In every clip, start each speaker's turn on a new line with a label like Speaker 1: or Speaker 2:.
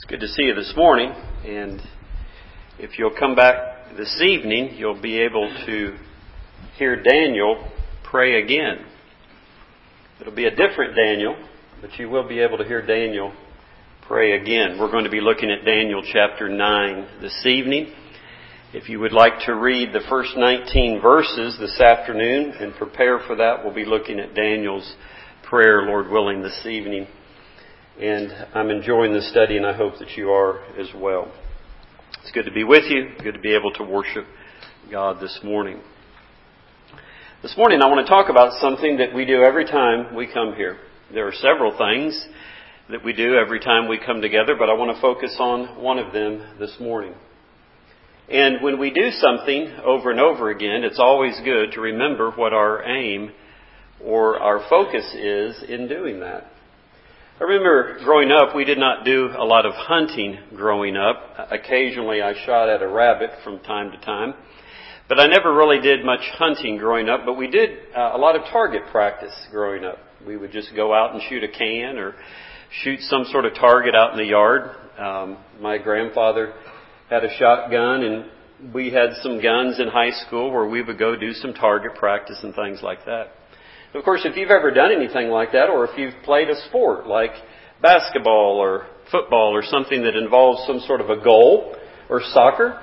Speaker 1: It's good to see you this morning, and if you'll come back this evening, you'll be able to hear Daniel pray again. It'll be a different Daniel, but you will be able to hear Daniel pray again. We're going to be looking at Daniel chapter 9 this evening. If you would like to read the first 19 verses this afternoon and prepare for that, we'll be looking at Daniel's prayer, Lord willing, this evening. And I'm enjoying the study, and I hope that you are as well. It's good to be with you. Good to be able to worship God this morning. This morning I want to talk about something that we do every time we come here. There are several things that we do every time we come together, but I want to focus on one of them this morning. And when we do something over and over again, it's always good to remember what our aim or our focus is in doing that. I remember growing up, we did not do a lot of hunting growing up. Occasionally I shot at a rabbit from time to time. But I never really did much hunting growing up, but we did a lot of target practice growing up. We would just go out and shoot a can or shoot some sort of target out in the yard. My grandfather had a shotgun, and we had some guns in high school where we would go do some target practice and things like that. Of course, if you've ever done anything like that, or if you've played a sport like basketball or football or something that involves some sort of a goal, or soccer,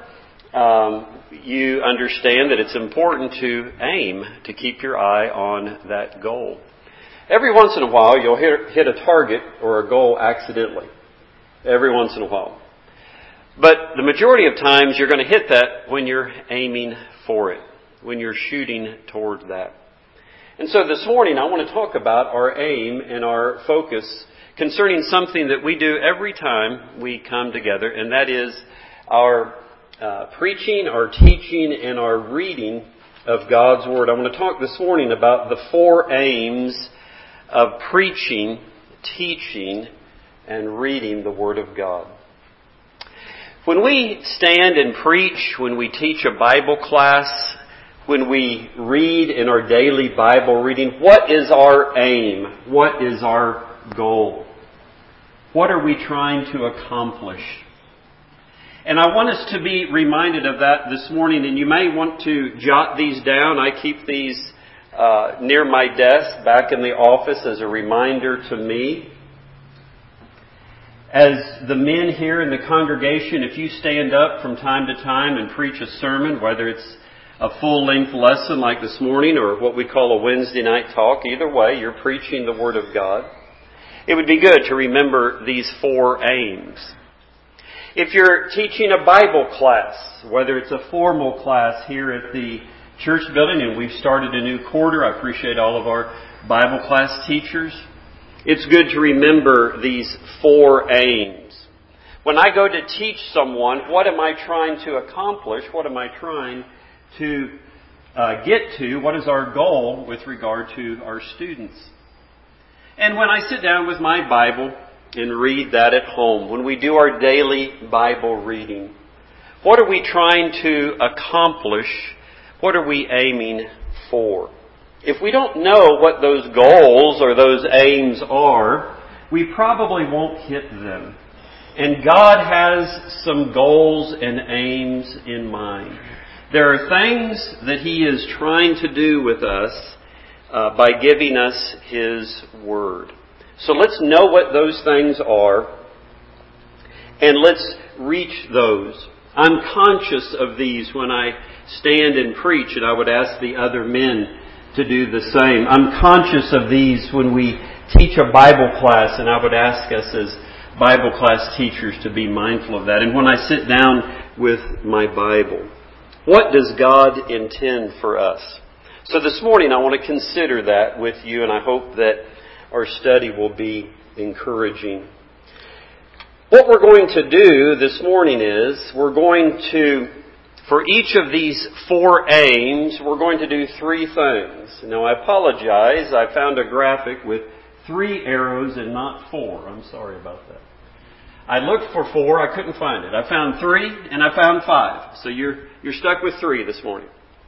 Speaker 1: you understand that it's important to aim to keep your eye on that goal. Every once in a while, you'll hit a target or a goal accidentally. Every once in a while. But the majority of times, you're going to hit that when you're aiming for it, when you're shooting toward that. And so this morning I want to talk about our aim and our focus concerning something that we do every time we come together, and that is our preaching, our teaching, and our reading of God's Word. I want to talk this morning about the four aims of preaching, teaching, and reading the Word of God. When we stand and preach, when we teach a Bible class, when we read in our daily Bible reading, what is our aim? What is our goal? What are we trying to accomplish? And I want us to be reminded of that this morning, and you may want to jot these down. I keep these near my desk back in the office as a reminder to me. As the men here in the congregation, if you stand up from time to time and preach a sermon, whether it's a full-length lesson like this morning or what we call a Wednesday night talk, either way, you're preaching the Word of God. It would be good to remember these four aims. If you're teaching a Bible class, whether it's a formal class here at the church building, and we've started a new quarter, I appreciate all of our Bible class teachers. It's good to remember these four aims. When I go to teach someone, what am I trying to accomplish? What am I trying to get to? What is our goal with regard to our students? And when I sit down with my Bible and read that at home, when we do our daily Bible reading, what are we trying to accomplish? What are we aiming for? If we don't know what those goals or those aims are, we probably won't hit them. And God has some goals and aims in mind. There are things that He is trying to do with us by giving us His Word. So let's know what those things are, and let's reach those. I'm conscious of these when I stand and preach, and I would ask the other men to do the same. I'm conscious of these when we teach a Bible class, and I would ask us as Bible class teachers to be mindful of that. And when I sit down with my Bible, what does God intend for us? So this morning I want to consider that with you, and I hope that our study will be encouraging. What we're going to do this morning is we're going to, for each of these four aims, we're going to do three things. Now I apologize, I found a graphic with 3 arrows and not 4. I'm sorry about that. I looked for 4, I couldn't find it. I found 3 and I found 5. So you're stuck with 3 this morning.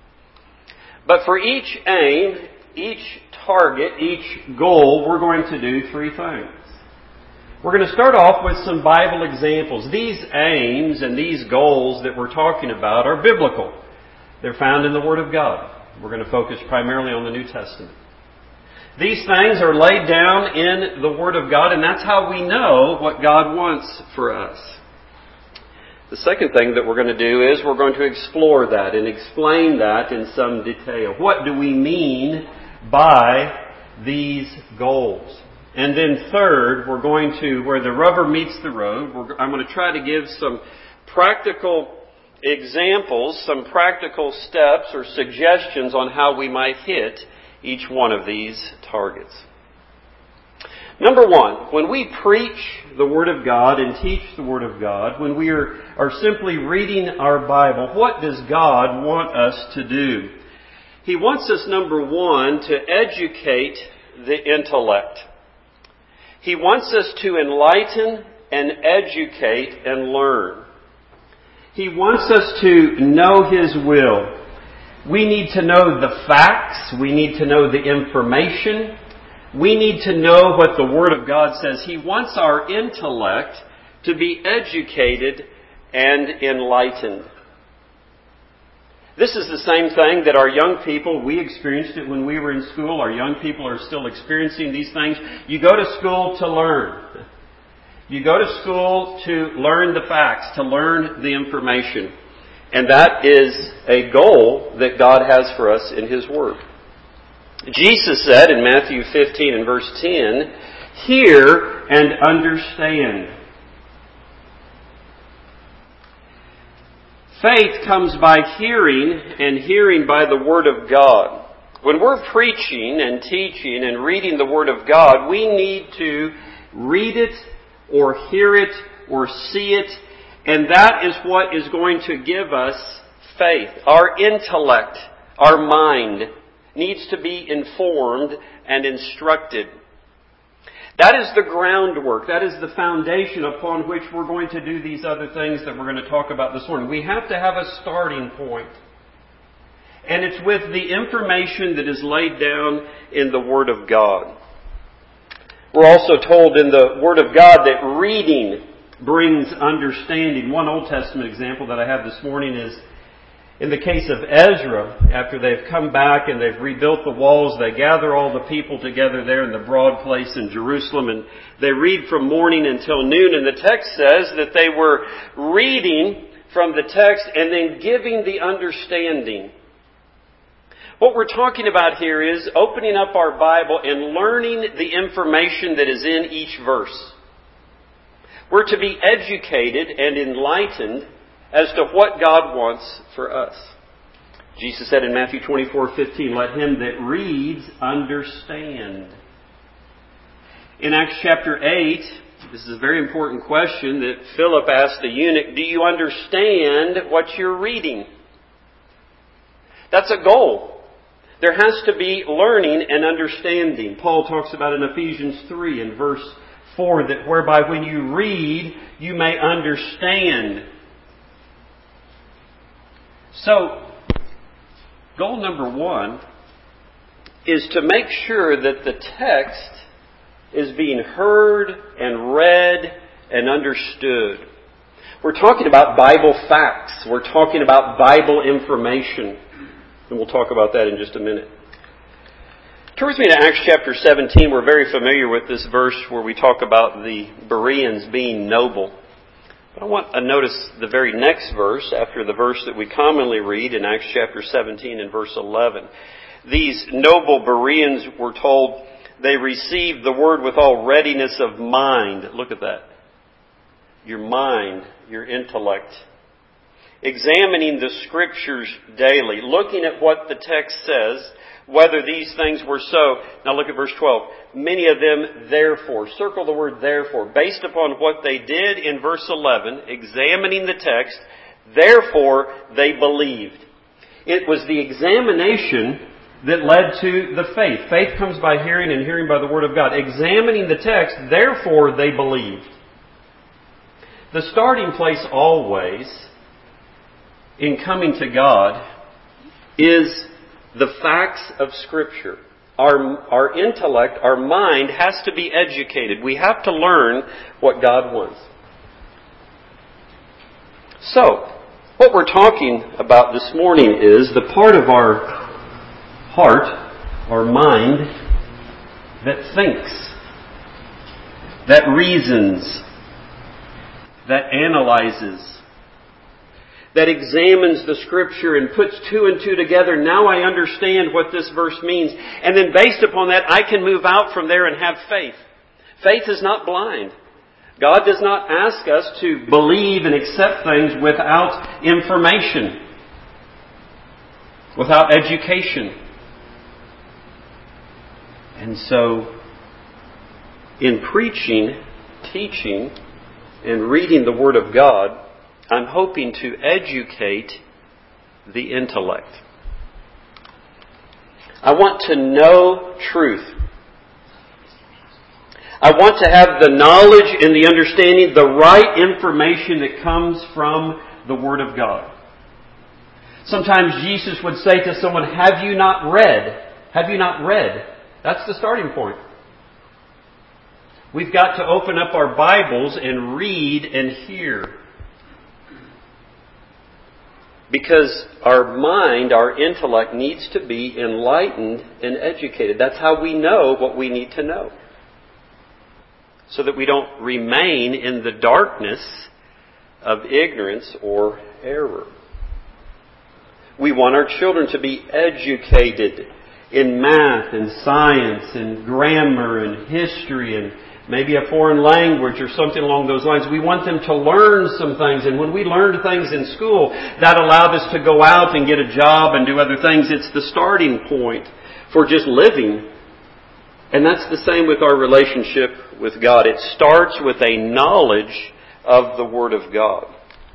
Speaker 1: But for each aim, each target, each goal, we're going to do 3 things. We're going to start off with some Bible examples. These aims and these goals that we're talking about are biblical. They're found in the Word of God. We're going to focus primarily on the New Testament. These things are laid down in the Word of God, and that's how we know what God wants for us. The second thing that we're going to do is we're going to explore that and explain that in some detail. What do we mean by these goals? And then third, we're going to, where the rubber meets the road, I'm going to try to give some practical examples, some practical steps or suggestions on how we might hit each one of these targets. Number one, when we preach the Word of God and teach the Word of God, when we are simply reading our Bible, what does God want us to do? He wants us, number one, to educate the intellect. He wants us to enlighten and educate and learn. He wants us to know His will. We need to know the facts. We need to know the information. We need to know what the Word of God says. He wants our intellect to be educated and enlightened. This is the same thing that our young people, we experienced it when we were in school. Our young people are still experiencing these things. You go to school to learn. You go to school to learn the facts, to learn the information. And that is a goal that God has for us in His Word. Jesus said in Matthew 15 and verse 10, "Hear and understand." Faith comes by hearing, and hearing by the Word of God. When we're preaching and teaching and reading the Word of God, we need to read it or hear it or see it, and that is what is going to give us faith. Our intellect, our mind, needs to be informed and instructed. That is the groundwork. That is the foundation upon which we're going to do these other things that we're going to talk about this morning. We have to have a starting point. And it's with the information that is laid down in the Word of God. We're also told in the Word of God that reading brings understanding. One Old Testament example that I have this morning is in the case of Ezra. After they've come back and they've rebuilt the walls, they gather all the people together there in the broad place in Jerusalem, and they read from morning until noon. And the text says that they were reading from the text and then giving the understanding. What we're talking about here is opening up our Bible and learning the information that is in each verse. We're to be educated and enlightened as to what God wants for us. Jesus said in Matthew 24:15, "Let him that reads understand." In Acts chapter 8, this is a very important question that Philip asked the eunuch, "Do you understand what you're reading?" That's a goal. There has to be learning and understanding. Paul talks about in Ephesians 3 and verse 4 that whereby when you read, you may understand. So, goal number one is to make sure that the text is being heard and read and understood. We're talking about Bible facts. We're talking about Bible information. And we'll talk about that in just a minute. Turn with me to Acts chapter 17. We're very familiar with this verse where we talk about the Bereans being noble. But I want to notice the very next verse after the verse that we commonly read in Acts chapter 17 and verse 11. These noble Bereans were told they received the word with all readiness of mind. Look at that. Your mind, your intellect. Examining the Scriptures daily, looking at what the text says, whether these things were so. Now look at verse 12. Many of them, therefore, circle the word therefore, based upon what they did in verse 11, examining the text, therefore they believed. It was the examination that led to the faith. Faith comes by hearing and hearing by the Word of God. Examining the text, therefore they believed. The starting place always in coming to God is the facts of Scripture. our intellect, our mind has to be educated. We have to learn what God wants. So, what we're talking about this morning is the part of our heart, our mind, that thinks, that reasons, that analyzes, that examines the Scripture and puts two and two together. Now I understand what this verse means. And then based upon that, I can move out from there and have faith. Faith is not blind. God does not ask us to believe and accept things without information, without education. And so, in preaching, teaching, and reading the Word of God, I'm hoping to educate the intellect. I want to know truth. I want to have the knowledge and the understanding, the right information that comes from the Word of God. Sometimes Jesus would say to someone, "Have you not read? Have you not read?" That's the starting point. We've got to open up our Bibles and read and hear. Because our mind, our intellect, needs to be enlightened and educated. That's how we know what we need to know. So that we don't remain in the darkness of ignorance or error. We want our children to be educated in math and science and grammar and history and maybe a foreign language or something along those lines. We want them to learn some things. And when we learned things in school, that allowed us to go out and get a job and do other things. It's the starting point for just living. And that's the same with our relationship with God. It starts with a knowledge of the Word of God.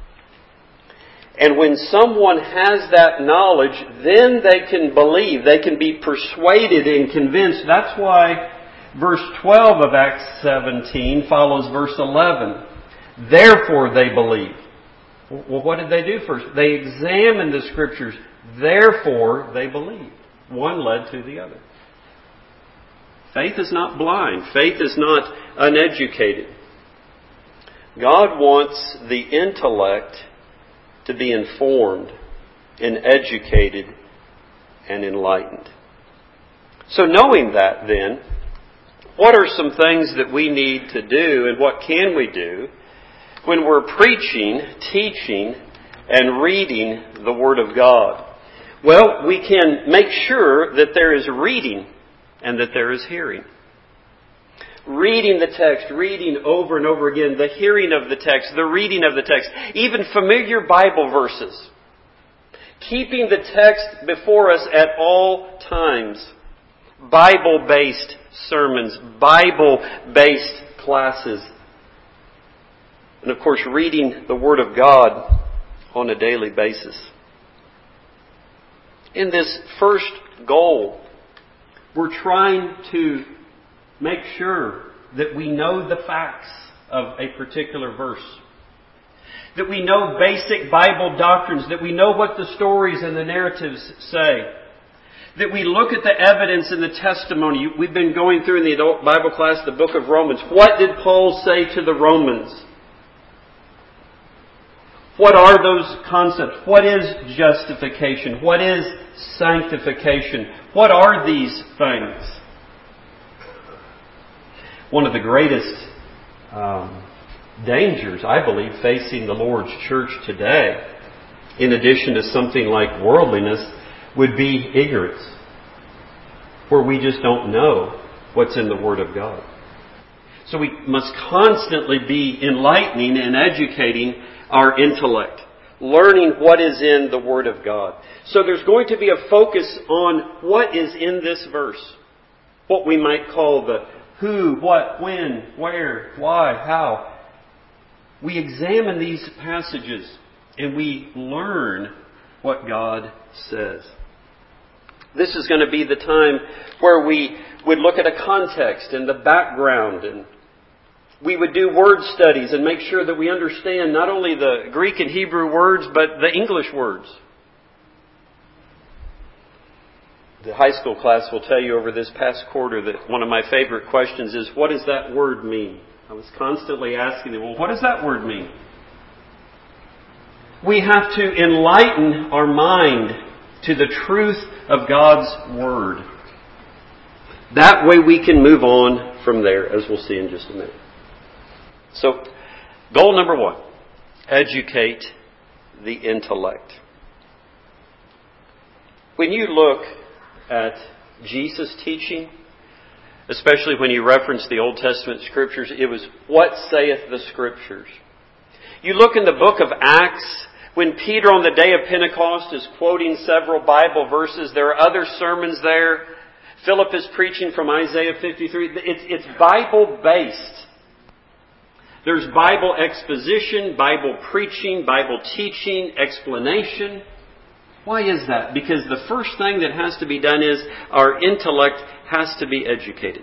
Speaker 1: And when someone has that knowledge, then they can believe. They can be persuaded and convinced. That's why verse 12 of Acts 17 follows verse 11. Therefore they believe. Well, what did they do first? They examined the Scriptures. Therefore they believed. One led to the other. Faith is not blind. Faith is not uneducated. God wants the intellect to be informed and educated and enlightened. So knowing that then, what are some things that we need to do and what can we do when we're preaching, teaching, and reading the Word of God? Well, we can make sure that there is reading and that there is hearing. Reading the text, reading over and over again, the hearing of the text, the reading of the text, even familiar Bible verses. Keeping the text before us at all times. Bible-based sermons, Bible-based classes. And of course, reading the Word of God on a daily basis. In this first goal, we're trying to make sure that we know the facts of a particular verse. That we know basic Bible doctrines. That we know what the stories and the narratives say. That we look at the evidence and the testimony. We've been going through in the adult Bible class the book of Romans. What did Paul say to the Romans? What are those concepts? What is justification? What is sanctification? What are these things? One of the greatest dangers, I believe, facing the Lord's church today, in addition to something like worldliness, would be ignorance, where we just don't know what's in the Word of God. So we must constantly be enlightening and educating our intellect, learning what is in the Word of God. So there's going to be a focus on what is in this verse, what we might call the who, what, when, where, why, how. We examine these passages and we learn what God says. This is going to be the time where we would look at a context and the background, and we would do word studies and make sure that we understand not only the Greek and Hebrew words, but the English words. The high school class will tell you over this past quarter that one of my favorite questions is, what does that word mean? I was constantly asking them, well, what does that word mean? We have to enlighten our mind to the truth of God's Word. That way we can move on from there, as we'll see in just a minute. So, goal number 1, educate the intellect. When you look at Jesus' teaching, especially when you reference the Old Testament Scriptures, it was, what saith the Scriptures? You look in the book of Acts, when Peter on the day of Pentecost is quoting several Bible verses, there are other sermons there. Philip is preaching from Isaiah 53. It's Bible-based. There's Bible exposition, Bible preaching, Bible teaching, explanation. Why is that? Because the first thing that has to be done is our intellect has to be educated.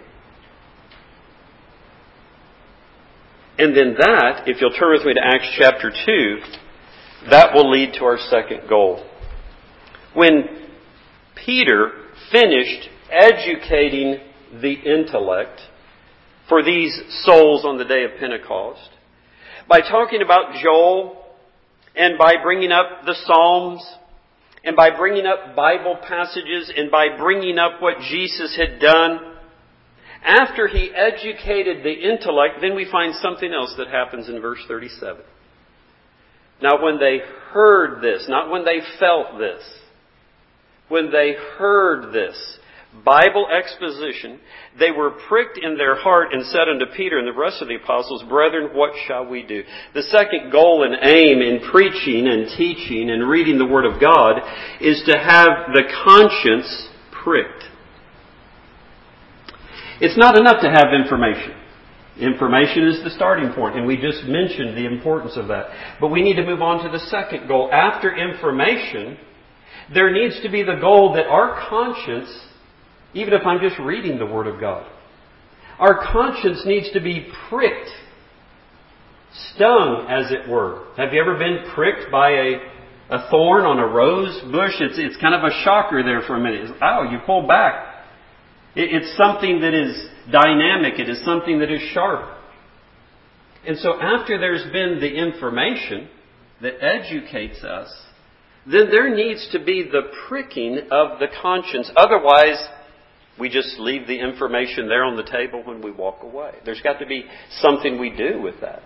Speaker 1: And then that, if you'll turn with me to Acts chapter 2, that will lead to our second goal. When Peter finished educating the intellect for these souls on the day of Pentecost, by talking about Joel, and by bringing up the Psalms, and by bringing up Bible passages, and by bringing up what Jesus had done, after he educated the intellect, then we find something else that happens in verse 37. Now when they heard this, not when they felt this, when they heard this Bible exposition, they were pricked in their heart and said unto Peter and the rest of the apostles, Brethren, what shall we do? The second goal and aim in preaching and teaching and reading the Word of God is to have the conscience pricked. It's not enough to have information. Information is the starting point, and we just mentioned the importance of that. But we need to move on to the second goal. After information, there needs to be the goal that our conscience, even if I'm just reading the Word of God, our conscience needs to be pricked, stung, as it were. Have you ever been pricked by a thorn on a rose bush? It's kind of a shocker there for a minute. Ow, you pull back. It's something that is dynamic. It is something that is sharp. And so after there's been the information that educates us, then there needs to be the pricking of the conscience. Otherwise, we just leave the information there on the table when we walk away. There's got to be something we do with that.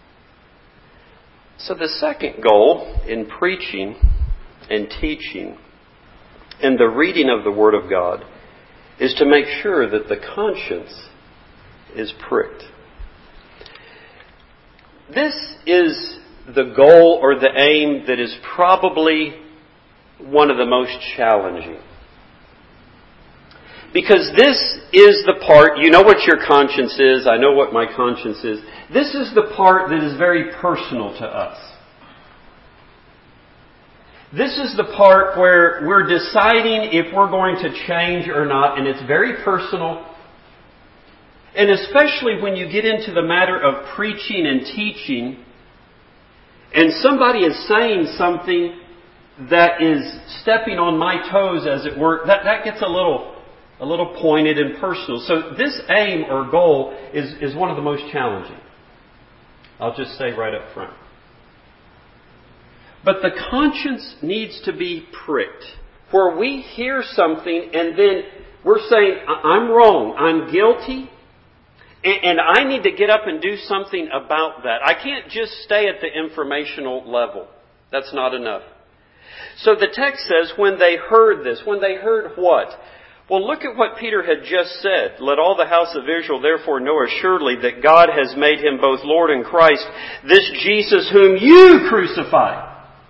Speaker 1: So the second goal in preaching and teaching and the reading of the Word of God is to make sure that the conscience is pricked. This is the goal or the aim that is probably one of the most challenging. Because this is the part, you know what your conscience is, I know what my conscience is. This is the part that is very personal to us. This is the part where we're deciding if we're going to change or not, and it's very personal. And especially when you get into the matter of preaching and teaching, and somebody is saying something that is stepping on my toes, as it were, that gets a little pointed and personal. So this aim or goal is one of the most challenging. I'll just say right up front. But the conscience needs to be pricked, where we hear something and then we're saying, I'm wrong, I'm guilty, and I need to get up and do something about that. I can't just stay at the informational level. That's not enough. So the text says, when they heard this, when they heard what? Well, look at what Peter had just said. Let all the house of Israel therefore know assuredly that God has made him both Lord and Christ, this Jesus whom you crucified.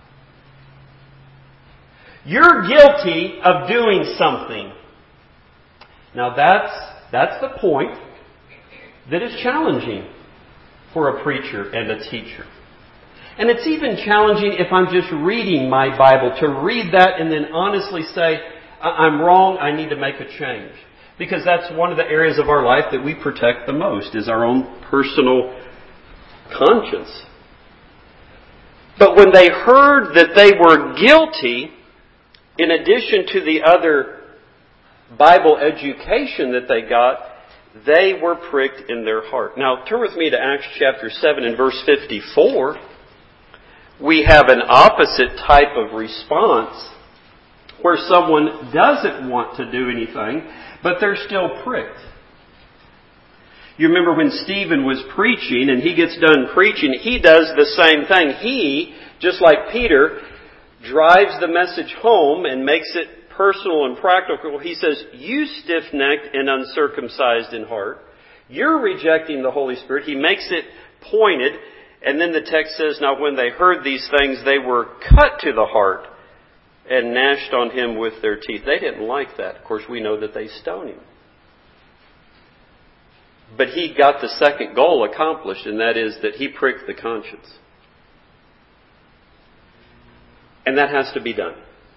Speaker 1: You're guilty of doing something. Now that's the point that is challenging for a preacher and a teacher. And it's even challenging if I'm just reading my Bible to read that and then honestly say, I'm wrong, I need to make a change. Because that's one of the areas of our life that we protect the most, is our own personal conscience. But when they heard that they were guilty, in addition to the other Bible education that they got, they were pricked in their heart. Now, turn with me to Acts chapter 7 and verse 54. We have an opposite type of response where someone doesn't want to do anything, but they're still pricked. You remember when Stephen was preaching and he gets done preaching, he does the same thing. He, just like Peter, drives the message home and makes it personal and practical. He says, you stiff-necked and uncircumcised in heart, you're rejecting the Holy Spirit. He makes it pointed. And then the text says, now when they heard these things, they were cut to the heart and gnashed on him with their teeth. They didn't like that. Of course, we know that they stoned him. But he got the second goal accomplished, and that is that he pricked the conscience. And that has to be done.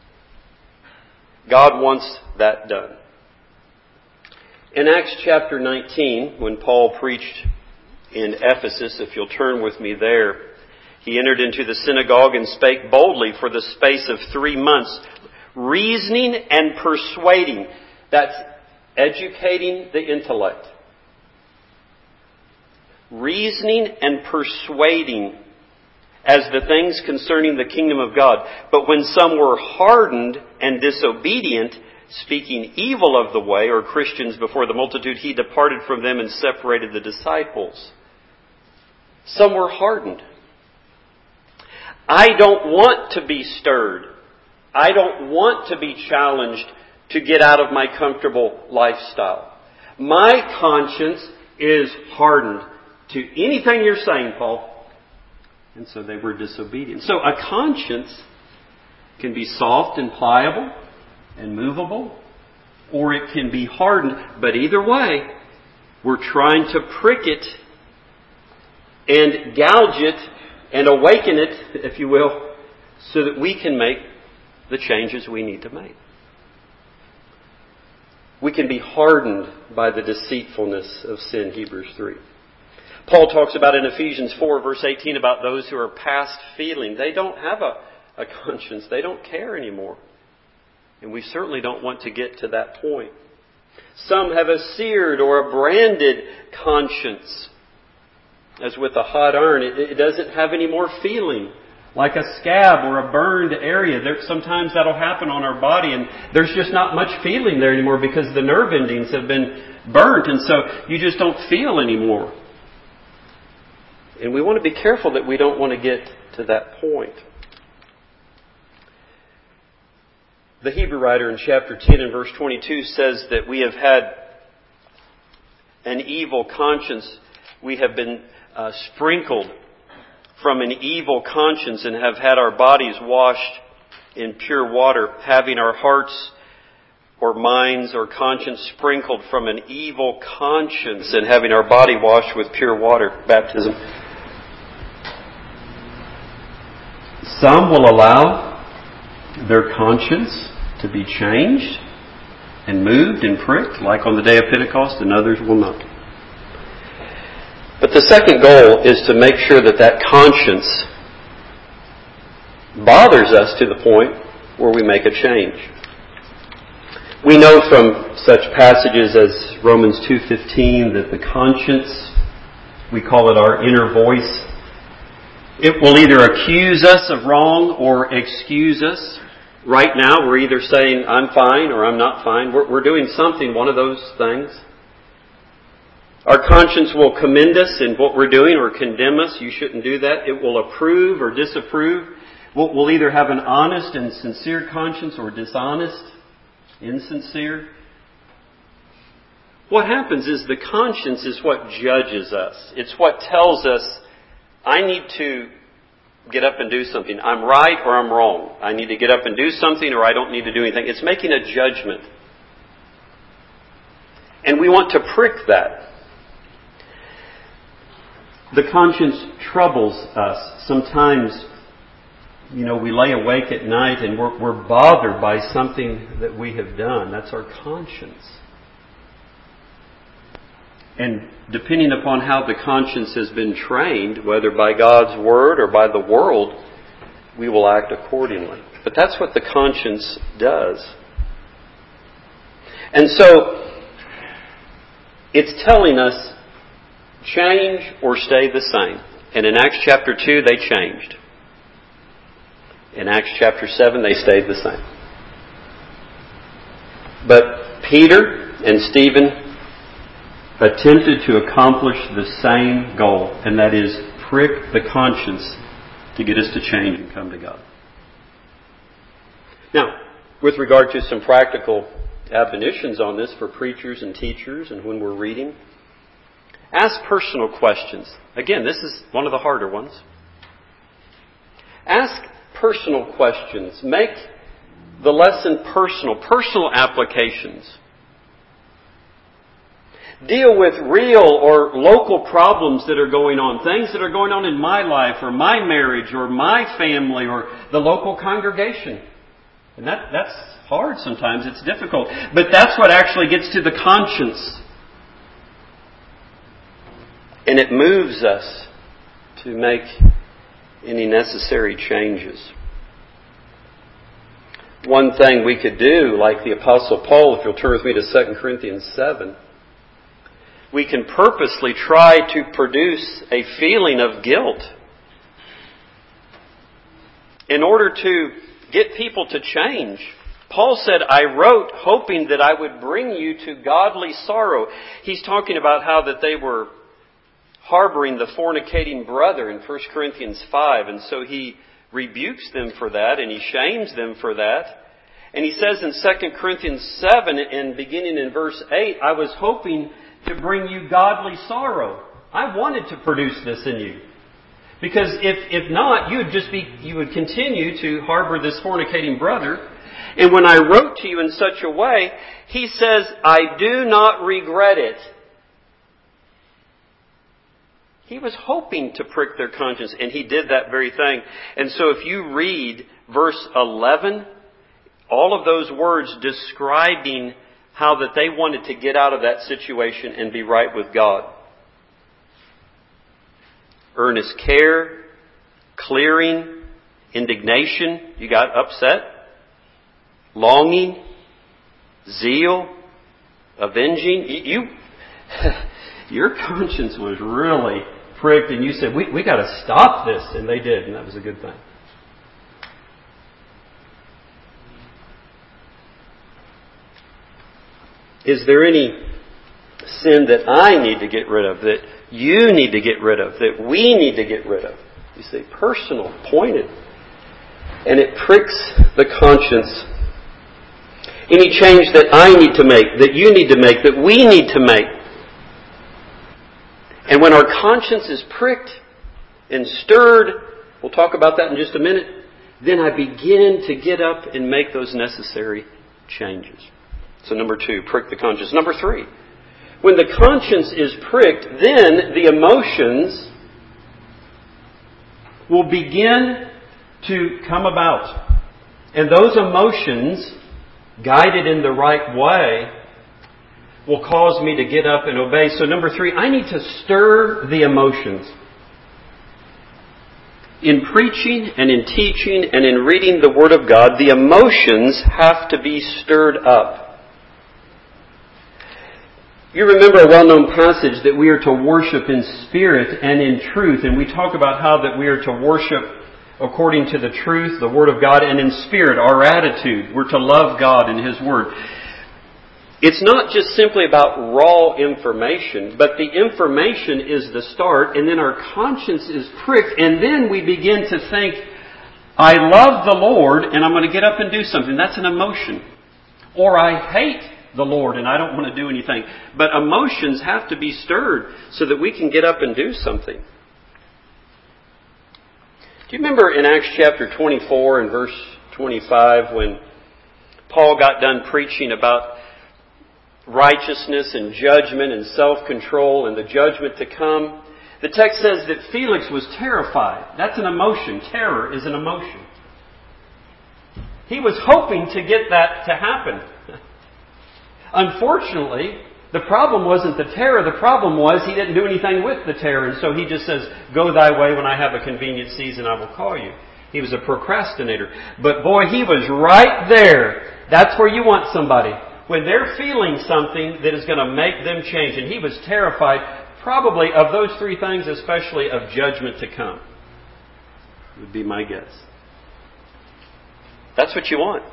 Speaker 1: God wants that done. In Acts chapter 19, when Paul preached in Ephesus, if you'll turn with me there, he entered into the synagogue and spake boldly for the space of 3 months, reasoning and persuading. That's educating the intellect. Reasoning and persuading as the things concerning the kingdom of God. But when some were hardened and disobedient, speaking evil of the way, or Christians before the multitude, he departed from them and separated the disciples. Some were hardened. I don't want to be stirred. I don't want to be challenged to get out of my comfortable lifestyle. My conscience is hardened to anything you're saying, Paul. And so they were disobedient. So a conscience can be soft and pliable and movable, or it can be hardened. But either way, we're trying to prick it and gouge it and awaken it, if you will, so that we can make the changes we need to make. We can be hardened by the deceitfulness of sin, Hebrews 3. Paul talks about in Ephesians 4, verse 18, about those who are past feeling. They don't have a conscience. They don't care anymore. And we certainly don't want to get to that point. Some have a seared or a branded conscience. As with a hot iron, it doesn't have any more feeling. Like a scab or a burned area. Sometimes that'll happen on our body and there's just not much feeling there anymore because the nerve endings have been burnt, and so you just don't feel anymore. And we want to be careful that we don't want to get to that point. The Hebrew writer in chapter 10 and verse 22 says that we have had an evil conscience. We have been sprinkled from an evil conscience and have had our bodies washed in pure water, having our hearts or minds or conscience sprinkled from an evil conscience and having our body washed with pure water, baptism. Some will allow their conscience to be changed and moved and pricked, like on the day of Pentecost, and others will not. But the second goal is to make sure that that conscience bothers us to the point where we make a change. We know from such passages as Romans 2:15 that the conscience, we call it our inner voice, it will either accuse us of wrong or excuse us. Right now we're either saying I'm fine or I'm not fine. We're doing something, one of those things. Our conscience will commend us in what we're doing or condemn us. You shouldn't do that. It will approve or disapprove. We'll either have an honest and sincere conscience or dishonest, insincere. What happens is the conscience is what judges us. It's what tells us, I need to get up and do something. I'm right or I'm wrong. I need to get up and do something or I don't need to do anything. It's making a judgment. And we want to prick that. The conscience troubles us. Sometimes, we lay awake at night and we're bothered by something that we have done. That's our conscience. And depending upon how the conscience has been trained, whether by God's Word or by the world, we will act accordingly. But that's what the conscience does. And so, it's telling us, change or stay the same. And in Acts chapter 2, they changed. In Acts chapter 7, they stayed the same. But Peter and Stephen attempted to accomplish the same goal, and that is prick the conscience to get us to change and come to God. Now, with regard to some practical admonitions on this for preachers and teachers and when we're reading, ask personal questions. Again, this is one of the harder ones. Ask personal questions. Make the lesson personal applications. Deal with real or local problems that are going on, things that are going on in my life or my marriage or my family or the local congregation. And that's hard sometimes, it's difficult. But that's what actually gets to the conscience. And it moves us to make any necessary changes. One thing we could do, like the Apostle Paul, if you'll turn with me to 2 Corinthians 7, we can purposely try to produce a feeling of guilt in order to get people to change. Paul said, I wrote hoping that I would bring you to godly sorrow. He's talking about how that they were harboring the fornicating brother in 1 Corinthians 5. And so he rebukes them for that and he shames them for that. And he says in 2 Corinthians 7 and beginning in verse 8, I was hoping to bring you godly sorrow. I wanted to produce this in you. Because if not, you would continue to harbor this fornicating brother. And when I wrote to you in such a way, he says, I do not regret it. He was hoping to prick their conscience, and he did that very thing. And so if you read verse 11, all of those words describing how that they wanted to get out of that situation and be right with God. Earnest care, clearing, indignation, you got upset, longing, zeal, avenging. Your conscience was really pricked and you said, we got to stop this. And they did, and that was a good thing. Is there any sin that I need to get rid of, that you need to get rid of, that we need to get rid of? You say personal, pointed. And it pricks the conscience. Any change that I need to make, that you need to make, that we need to make. And when our conscience is pricked and stirred, we'll talk about that in just a minute, then I begin to get up and make those necessary changes. So number 2, prick the conscience. Number 3, when the conscience is pricked, then the emotions will begin to come about. And those emotions, guided in the right way, will cause me to get up and obey. So number 3, I need to stir the emotions. In preaching and in teaching and in reading the Word of God, the emotions have to be stirred up. You remember a well-known passage that we are to worship in spirit and in truth. And we talk about how that we are to worship according to the truth, the Word of God, and in spirit, our attitude. We're to love God and His Word. It's not just simply about raw information, but the information is the start, and then our conscience is pricked, and then we begin to think, I love the Lord, and I'm going to get up and do something. That's an emotion. Or I hate the Lord, and I don't want to do anything. But emotions have to be stirred so that we can get up and do something. Do you remember in Acts chapter 24 and verse 25 when Paul got done preaching about righteousness and judgment and self-control and the judgment to come? The text says that Felix was terrified. That's an emotion. Terror is an emotion. He was hoping to get that to happen. Unfortunately, the problem wasn't the terror. The problem was he didn't do anything with the terror. And so he just says, go thy way, when I have a convenient season, I will call you. He was a procrastinator. But boy, he was right there. That's where you want somebody. when they're feeling something that is going to make them change. And he was terrified, probably of those three things, especially of judgment to come. Would be my guess. That's what you want.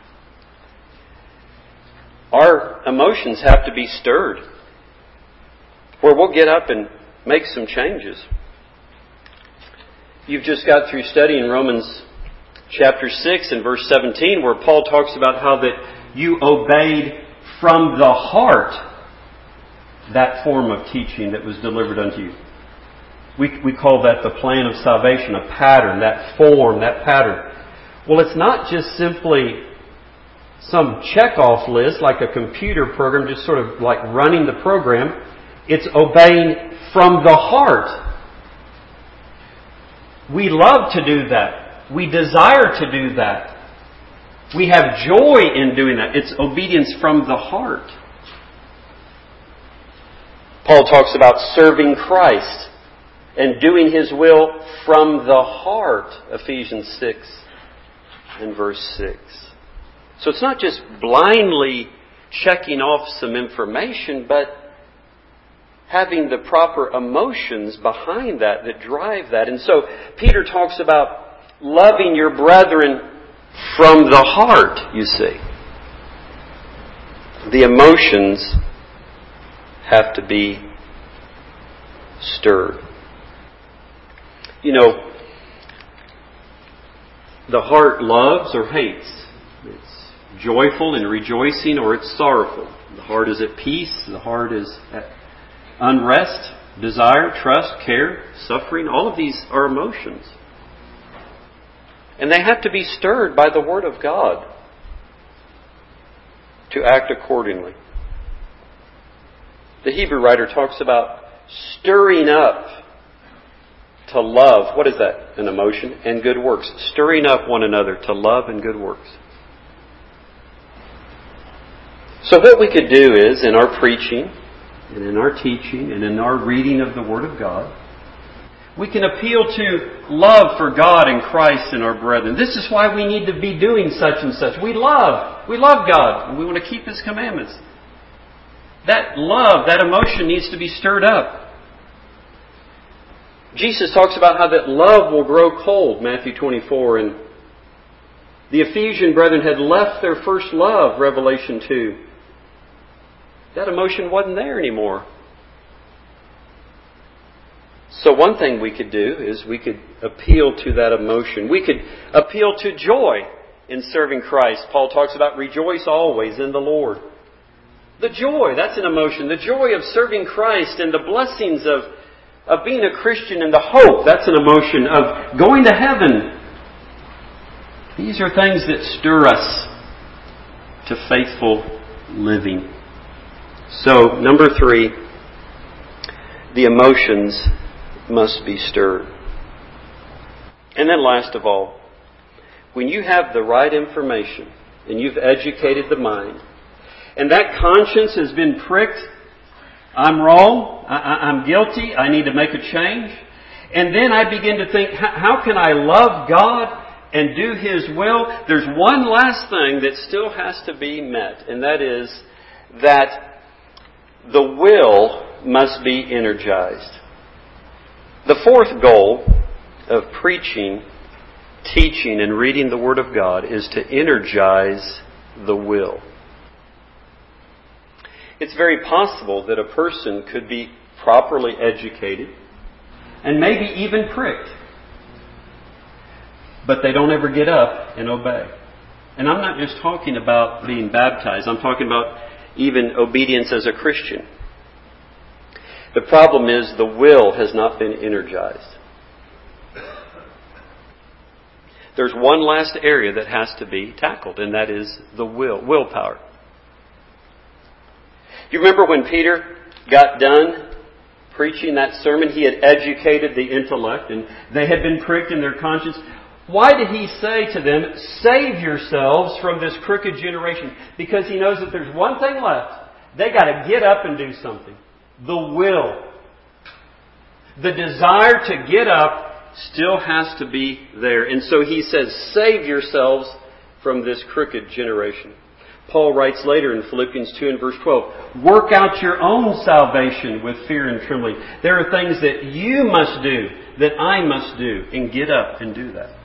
Speaker 1: Our emotions have to be stirred, where we'll get up and make some changes. You've just got through studying Romans chapter 6 and verse 17, where Paul talks about how that you obeyed from the heart that form of teaching that was delivered unto you. We call that the plan of salvation, a pattern, that form, that pattern. Well, it's not just simply some check-off list like a computer program, just sort of like running the program. It's obeying from the heart. We love to do that. We desire to do that. We have joy in doing that. It's obedience from the heart. Paul talks about serving Christ and doing His will from the heart, Ephesians 6 and verse 6. So it's not just blindly checking off some information, but having the proper emotions behind that drive that. And so Peter talks about loving your brethren from the heart, you see. The emotions have to be stirred. You know, the heart loves or hates. It's joyful and rejoicing, or it's sorrowful. The heart is at peace. The heart is at unrest, desire, trust, care, suffering. All of these are emotions. And they have to be stirred by the Word of God to act accordingly. The Hebrew writer talks about stirring up to love. What is that? An emotion. And good works. Stirring up one another to love and good works. So what we could do is, in our preaching, and in our teaching, and in our reading of the Word of God, we can appeal to love for God and Christ and our brethren. This is why we need to be doing such and such. We love God, and we want to keep His commandments. That love, that emotion needs to be stirred up. Jesus talks about how that love will grow cold, Matthew 24, and the Ephesian brethren had left their first love, Revelation 2. That emotion wasn't there anymore. So one thing we could do is we could appeal to that emotion. We could appeal to joy in serving Christ. Paul talks about rejoice always in the Lord. The joy, that's an emotion. The joy of serving Christ and the blessings of being a Christian and the hope, that's an emotion of going to heaven. These are things that stir us to faithful living. So, number 3, the emotions must be stirred. And then last of all, when you have the right information and you've educated the mind, and that conscience has been pricked, I'm wrong, I'm guilty, I need to make a change. And then I begin to think, how can I love God and do His will? There's one last thing that still has to be met, and that is that the will must be energized. The fourth goal of preaching, teaching, and reading the Word of God is to energize the will. It's very possible that a person could be properly educated and maybe even pricked, but they don't ever get up and obey. And I'm not just talking about being baptized. I'm talking about even obedience as a Christian. The problem is the will has not been energized. There's one last area that has to be tackled, and that is the willpower. You remember when Peter got done preaching that sermon? He had educated the intellect, and they had been pricked in their conscience. Why did he say to them, save yourselves from this crooked generation? Because he knows that there's one thing left. They got to get up and do something. The will. The desire to get up still has to be there. And so he says, save yourselves from this crooked generation. Paul writes later in Philippians 2 and verse 12, work out your own salvation with fear and trembling. There are things that you must do, that I must do, and get up and do that.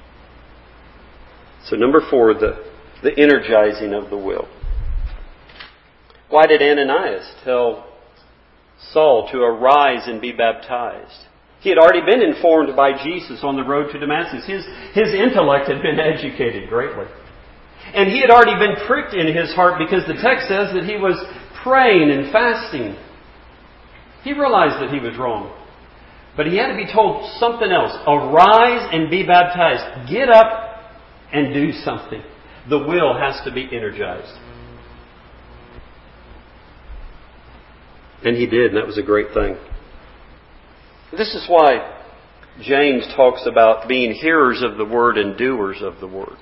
Speaker 1: So number 4, the energizing of the will. Why did Ananias tell Saul to arise and be baptized? He had already been informed by Jesus on the road to Damascus. His intellect had been educated greatly. And he had already been pricked in his heart because the text says that he was praying and fasting. He realized that he was wrong. But he had to be told something else. Arise and be baptized. Get up and do something. The will has to be energized. And he did, and that was a great thing. This is why James talks about being hearers of the word and doers of the word.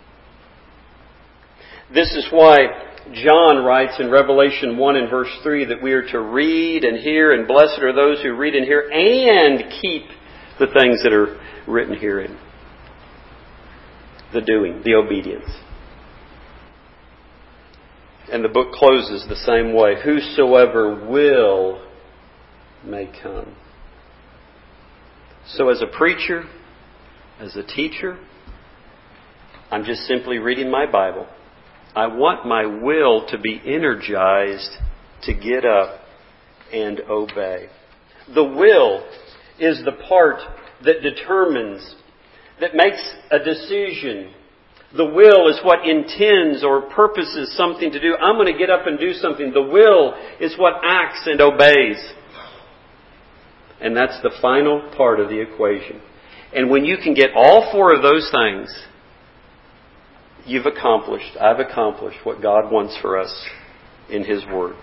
Speaker 1: This is why John writes in Revelation 1 and verse 3 that we are to read and hear, and blessed are those who read and hear and keep the things that are written herein. The doing, the obedience. And the book closes the same way. Whosoever will may come. So as a preacher, as a teacher, I'm just simply reading my Bible. I want my will to be energized to get up and obey. The will is the part that determines, that makes a decision. The will is what intends or purposes something to do. I'm going to get up and do something. The will is what acts and obeys. And that's the final part of the equation. And when you can get all 4 of those things, I've accomplished what God wants for us in His Word.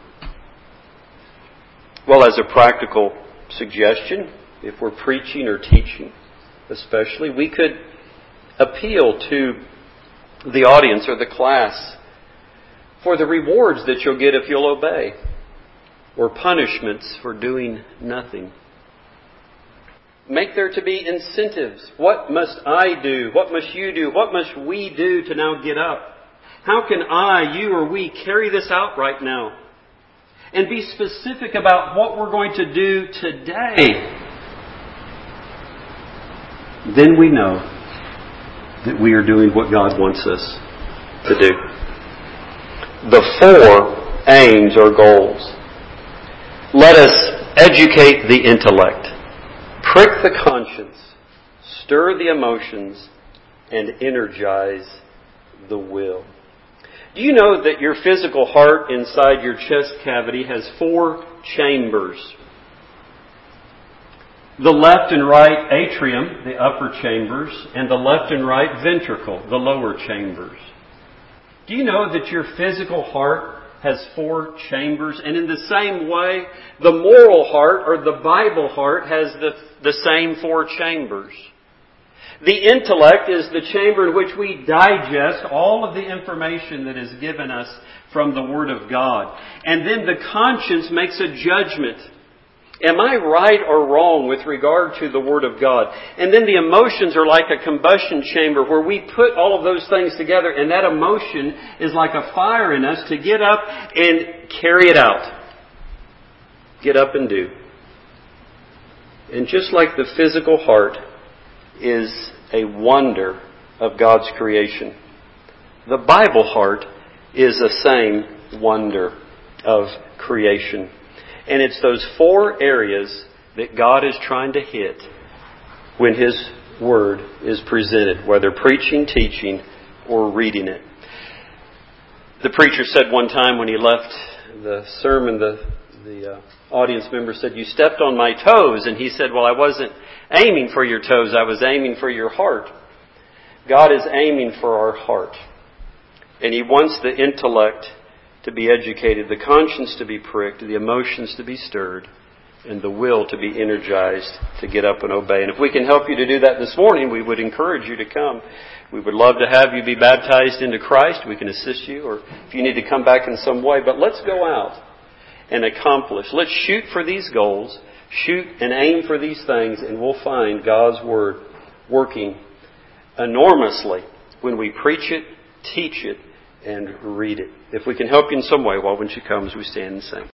Speaker 1: Well, as a practical suggestion, if we're preaching or teaching especially, we could appeal to the audience or the class for the rewards that you'll get if you'll obey, or punishments for doing nothing. Make there to be incentives. What must I do? What must you do? What must we do to now get up? How can you or we carry this out right now? And be specific about what we're going to do today. Then we know that we are doing what God wants us to do. The 4 aims or goals. Let us educate the intellect. Prick the conscience, stir the emotions, and energize the will. Do you know that your physical heart inside your chest cavity has 4 chambers? The left and right atrium, the upper chambers, and the left and right ventricle, the lower chambers. Do you know that your physical heart has 4 chambers? And in the same way, the moral heart or the Bible heart has the same 4 chambers. The intellect is the chamber in which we digest all of the information that is given us from the Word of God. And then the conscience makes a judgment. Am I right or wrong with regard to the Word of God? And then the emotions are like a combustion chamber where we put all of those things together, and that emotion is like a fire in us to get up and carry it out. Get up and do. And just like the physical heart is a wonder of God's creation, the Bible heart is the same wonder of creation. And it's those 4 areas that God is trying to hit when His Word is presented, whether preaching, teaching, or reading it. The preacher said one time when he left the sermon, the audience member said, "You stepped on my toes." And he said, "Well, I wasn't aiming for your toes. I was aiming for your heart." God is aiming for our heart. And He wants the intellect to be educated, the conscience to be pricked, the emotions to be stirred, and the will to be energized to get up and obey. And if we can help you to do that this morning, we would encourage you to come. We would love to have you be baptized into Christ. We can assist you, or if you need to come back in some way. But let's go out and accomplish. Let's shoot for these goals, shoot and aim for these things, and we'll find God's Word working enormously when we preach it, teach it, and read it. If we can help you in some way, why wouldn't you come as we stand and sing?